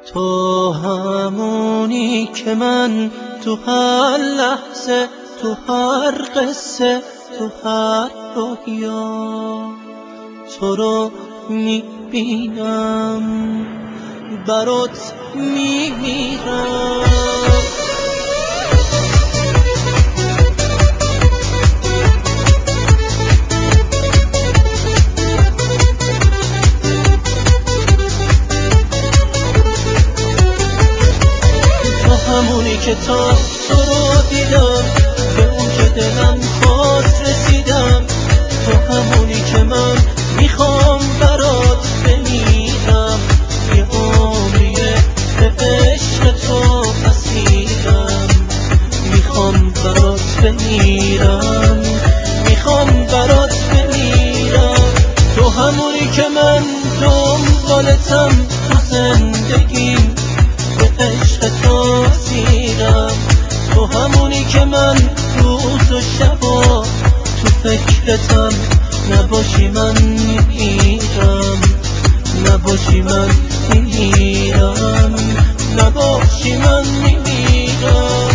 تو همونی که من تو هر لحظه، تو هر قصه، تو هر رویا تو رو میبینم، برات میمیرم. تو همونی که تا تو رو دیدم، به اون که دلم خواست رسیدم. تو همونی که من میخوام برات بمیرم، یه عمریه به عشق تو اسیرم. میخوام برات بمیرم، میخوام برات بمیرم. تو همونی که من دنبالتم تو زندگیم، به عشق تو اسیرم. تو همونی که من روز و شبا تو فکرتم، نباشی من میمیرم، نباشی من میمیرم، نباشی من میمیرم.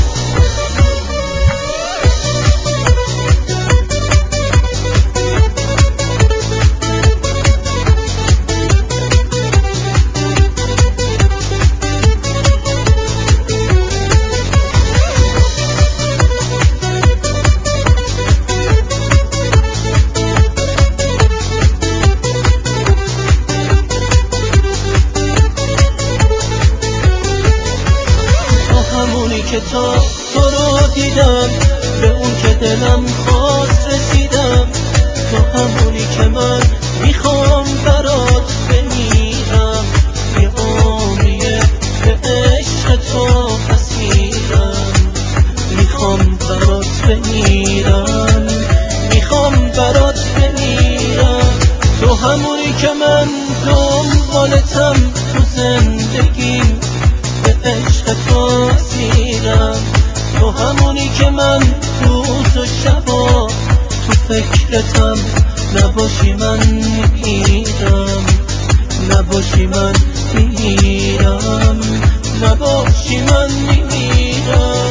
که تا تو رو دیدم، به اون که دلم خواست رسیدم. تو همونی که من میخوام برات بمیرم، یه عمریه به عشق تو اسیرم. میخوام برات بمیرم، میخوام برات بمیرم. تو همونی که من دنبالتم تو زندگیم، به عشق تو اسیرم. تو همونی که من روز و شبا تو فکرتم، نباشی من میمیرم، نباشی من میمیرم، نباشی من میمیرم.